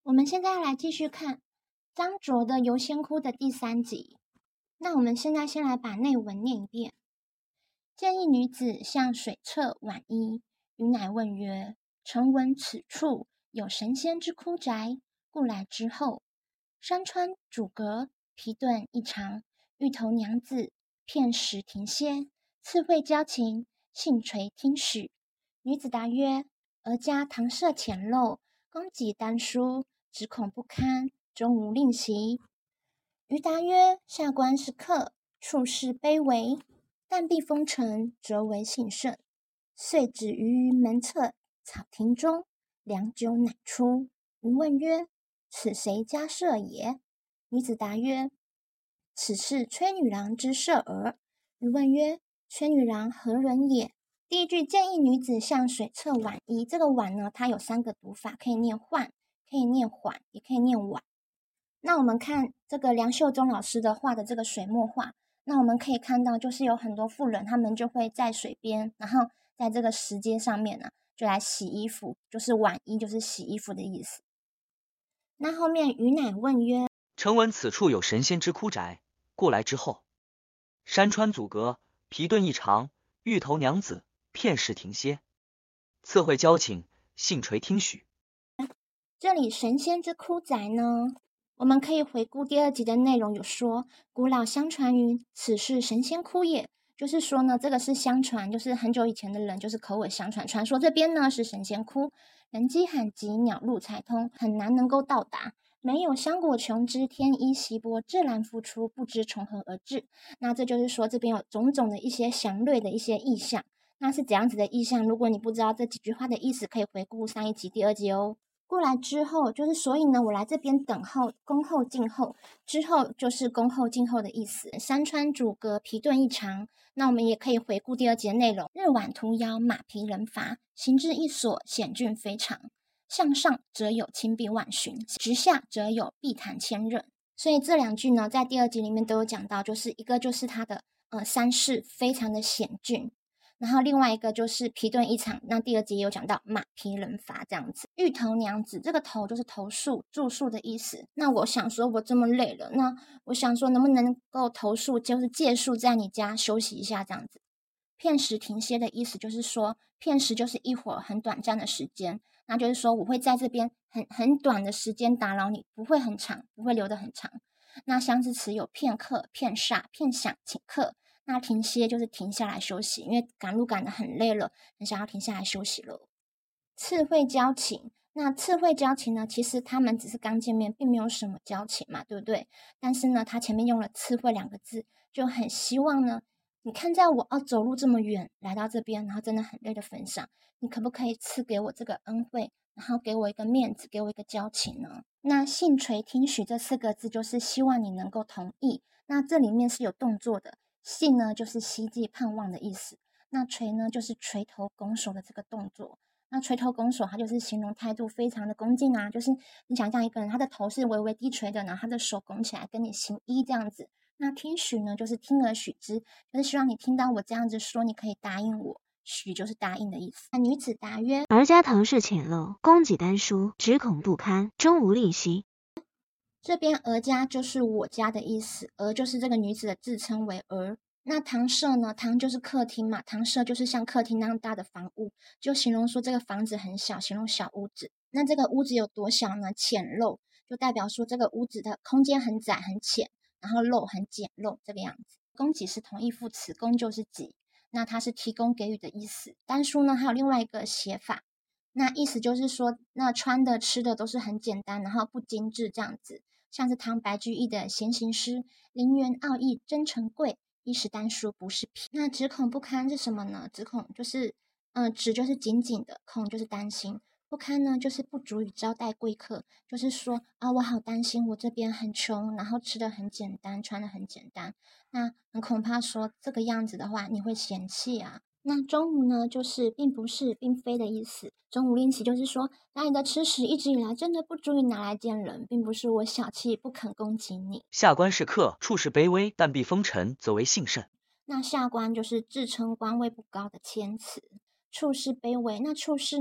我们现在要来继续看张卓的《游仙窟》的第3集。那我们现在先来把内文念一遍。见一女子向水侧挽衣，余乃问曰：臣闻此处有神仙之窟宅，故来之后。山川阻隔，皮顿异常，玉头娘子片时停歇，次会交情，信垂听许。女子答曰：儿家堂舍浅陋，供给单疏，只恐不堪，终无令席。余答曰：下官是客，处事卑微，但避风尘，则为幸甚。遂止于门侧草亭中，良久乃出。余问曰：此谁家舍也？女子答曰：此是崔女郎之舍耳。余问曰：崔女郎何人也？第一句见一女子向水侧挽衣，这个挽呢，它有3个读法，可以念唤，可以念缓，也可以念挽。那我们看这个梁秀忠老师的画的这个水墨画，那我们可以看到就是有很多妇人，他们就会在水边，然后在这个石阶上面呢，就来洗衣服，就是挽衣，就是洗衣服的意思。那后面余乃问曰： 臣闻此处有神仙之窟宅，故来之后。山川阻隔，皮顿异常，玉头娘子片时停歇，次会交情，信垂听许。 这里神仙之窟宅呢，我们可以回顾第2集的内容，有说古老相传云，此是神仙窟也。就是说呢，这个是相传，就是很久以前的人就是口耳相传，传说这边呢是神仙窟，人迹罕及，鸟路财通，很难能够到达。没有香果琼枝，天衣稀薄，自然付出，不知从何而至。那这就是说这边有种种的一些详略的一些意象。那是怎样子的意象？如果你不知道这几句话的意思，可以回顾上一集第2集哦。过来之后，就是所以呢，我来这边等候，恭候静候。之后就是恭候静候的意思。山川阻隔，皮顿异常。那我们也可以回顾第2集的内容：日晚屠妖，马匹人乏，行至一所，险峻非常。向上则有青壁万寻，直下则有碧潭千仞。所以这2句呢，在第2集里面都有讲到，就是一个就是它的山势非常的险峻。然后另外一个就是皮顿异常，那第2集也有讲到马匹人乏这样子。玉头娘子，这个头就是头宿，住宿的意思。那我想说，我这么累了，那我想说能不能够投宿，就是借宿在你家休息一下这样子。片时停歇的意思就是说，片时就是一会儿很短暂的时间，那就是说我会在这边很短的时间打扰你，不会很长，不会留得很长。那相似词有片刻、片霎、片想、顷刻。那停歇就是停下来休息，因为赶路赶得很累了，很想要停下来休息了。次会交情，那次会交情呢，其实他们只是刚见面，并没有什么交情嘛，对不对？但是呢，他前面用了次会2个字，就很希望呢，你看在我走路这么远来到这边，然后真的很累的份上，你可不可以赐给我这个恩惠，然后给我一个面子，给我一个交情呢？那信垂听许这4个字就是希望你能够同意，那这里面是有动作的。信呢就是希冀盼望的意思，那垂呢就是垂头拱手的这个动作。那垂头拱手它就是形容态度非常的恭敬啊，就是你想象一个人他的头是微微低垂的，然后他的手拱起来跟你行揖这样子。那听许呢就是听而许之，就是希望你听到我这样子说，你可以答应我。许就是答应的意思。那女子答曰： 儿家堂舍浅陋，供给单疏，只恐不堪，终无令席。 这边儿家就是我家的意思，儿就是这个女子的自称为儿。那堂舍呢，堂就是客厅嘛，堂舍就是像客厅那样大的房屋，就形容说这个房子很小，形容小屋子。那这个屋子有多小呢？浅陋，就代表说这个屋子的空间很窄很浅，然后陋很简陋这个样子。供给是同义副词，供就是给，那它是提供给予的意思。单书呢还有另外一个写法，那意思就是说，那穿的吃的都是很简单，然后不精致这样子。像是唐白居易的闲行诗，陵园傲逸真诚贵，一时单书不是皮。那只恐不堪是什么呢？只恐就是只就是紧紧的，恐就是担心，不堪呢就是不足以招待贵客，就是说啊，我好担心我这边很穷，然后吃的很简单，穿的很简单，那很恐怕说这个样子的话你会嫌弃啊。那终无呢，就是并不是、并非的意思。终无令其就是说，那你的吃食一直以来真的不足以拿来见人，并不是我小气不肯供给你。 下官是客，处事卑微，但避风尘，则为幸甚。 那下官就是自称官位不高的谦辞，处事卑微。那处事呢，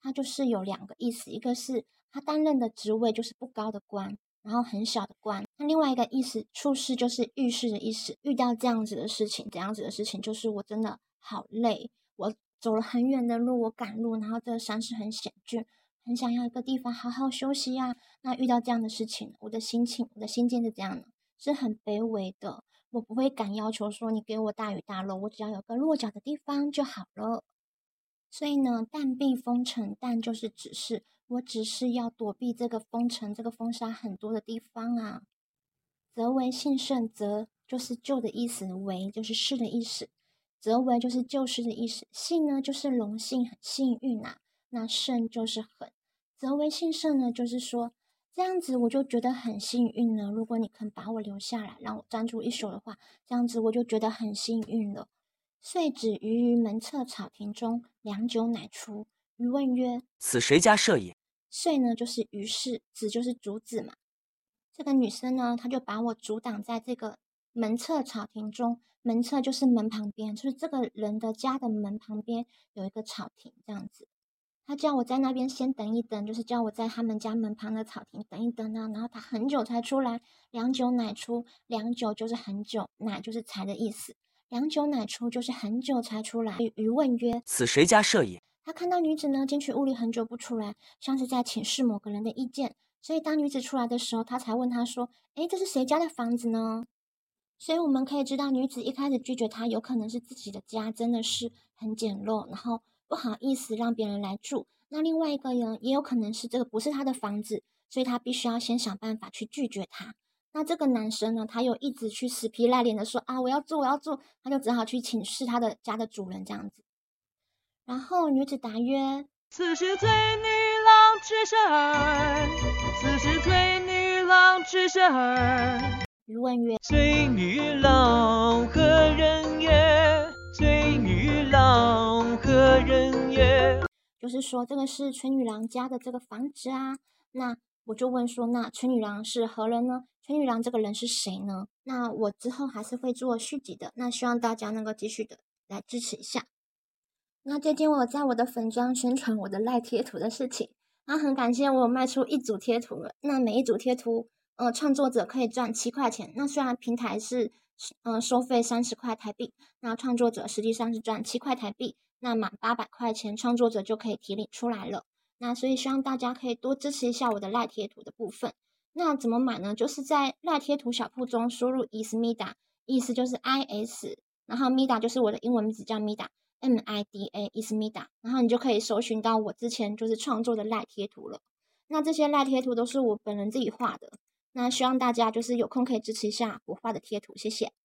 它就是有2个意思，一个是他担任的职位就是不高的官，然后很小的官。那另外一个意思，处事就是遇事的意思，遇到这样子的事情，怎样子的事情，就是我真的好累，我走了很远的路，我赶路，然后这个山是很险峻，很想要一个地方好好休息啊。那遇到这样的事情，我的心境是这样的，是很卑微的。我不会敢要求说你给我大鱼大肉，我只要有个落脚的地方就好了。所以呢，但避风尘，但就是我只是要躲避这个风尘，这个风沙很多的地方啊。则为幸甚，则就是救的意思，为就是是的意思，则为就是救世的意思，幸呢就是荣幸很幸运啊，那甚就是很，则为幸甚呢就是说这样子我就觉得很幸运了，如果你肯把我留下来让我暂住一宿的话，这样子我就觉得很幸运了。遂止于门侧草亭中，良久乃出。余问曰： 此谁家舍也？ 遂呢就是于是，子就是主子嘛。这个女生呢，她就把我阻挡在这个门侧草亭中，门侧就是门旁边，就是这个人的家的门旁边有一个草亭这样子。她叫我在那边先等一等，就是叫我在他们家门旁的草亭等一等啊。然后她很久才出来，良久乃出，良久就是很久，乃就是才的意思。良久乃出就是很久才出来。余问曰： 此谁家舍也？ 他看到女子呢进去屋里很久不出来，像是在请示某个人的意见，所以当女子出来的时候，他才问她说：诶，这是谁家的房子呢？所以我们可以知道，女子一开始拒绝他，有可能是自己的家真的是很简陋，然后不好意思让别人来住。那另外一个人也有可能是这个不是他的房子，所以他必须要先想办法去拒绝他。那这个男生呢，他又一直去死皮赖脸的说啊，我要住，他就只好去请示他的家的主人这样子。然后女子答曰： 此时醉女郎只身儿，此时醉女郎只身儿。 余问曰： 醉女郎何人也？醉女郎何人也？ 就是说这个是崔女郎家的这个房子啊。那我就问说，那崔女郎是何人呢？崔女郎这个人是谁呢？那我之后还是会做续集的，那希望大家能够继续的来支持一下。那最近我有在我的粉专宣传我的赖贴图的事情，那很感谢我有卖出1组贴图了。那每一组贴图，创作者可以赚7块钱。那虽然平台是收费30块台币，那创作者实际上是赚7块台币。那满800块钱，创作者就可以提领出来了。那所以希望大家可以多支持一下我的赖贴图的部分。那怎么买呢？就是在赖贴图小铺中输入 ismida， 意思就是 IS， 然后 mida 就是我的英文名字叫 mida。MIDA ismida， 然后你就可以搜寻到我之前就是创作的赖贴图了。那这些赖贴图都是我本人自己画的，那希望大家就是有空可以支持一下我画的贴图，谢谢。